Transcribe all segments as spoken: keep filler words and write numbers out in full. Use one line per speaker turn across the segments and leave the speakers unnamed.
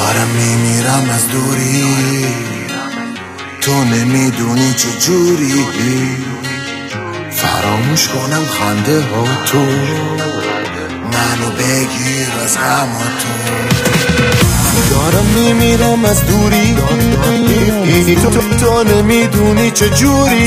دارم میمیرم از دوری، تو نمیدونی چه جوری فراموش کنم خنده ها تو، منو بگیر از غم تو. دارم میمیرم از دوری، تو, تو, تو نمیدونی چه جوری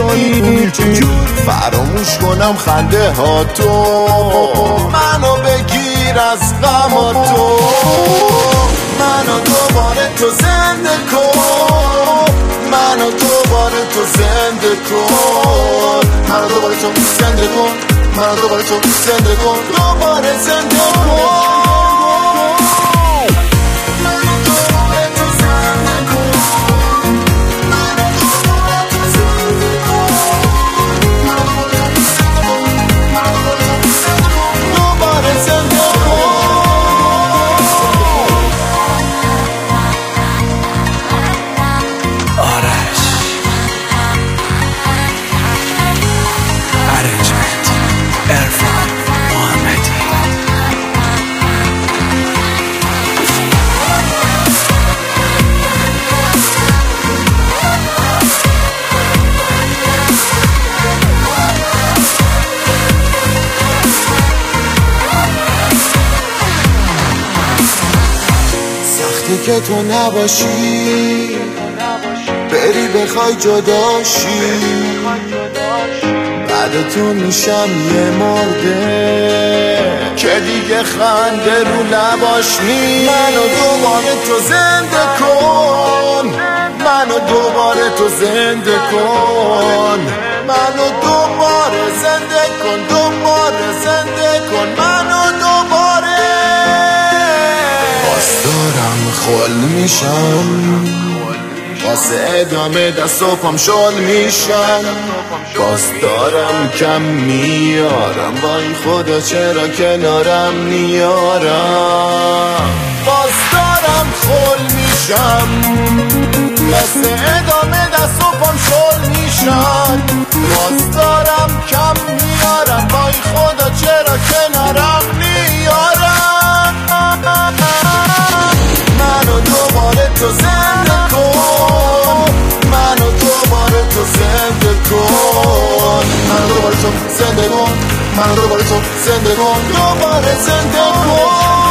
فراموش کنم خنده ها تو، منو بگیر از غم تو. منو دوباره تو زنده کن، منو دوباره تو زنده کن، منو دوباره تو زنده کن، منو دوباره تو زنده کن، دوباره زنده کن. که تو نباشی بری بخوای جداشی، بعد تو میشم یه مرده که دیگه خنده رو لباش نی. منو دوباره تو زنده کن، منو دوباره تو زنده کن، منو دوباره زنده کن، دوباره زنده کن، منو دوباره. دارم خل میشم واسه ادامه دست و پام شل میشم، باز دارم کم میارم، وای خدا چرا کنارم نیارم. باز دارم خل میشم واسه ادامه دست و پام شل میشم، باز دارم کم میارم، وای خدا چرا کنارم نیارم. منو دوباره تو زنده کن، منو دوباره تو زنده کن، منو دوباره تو زنده کن، منو دوباره تو زنده کن، دوباره زنده کن.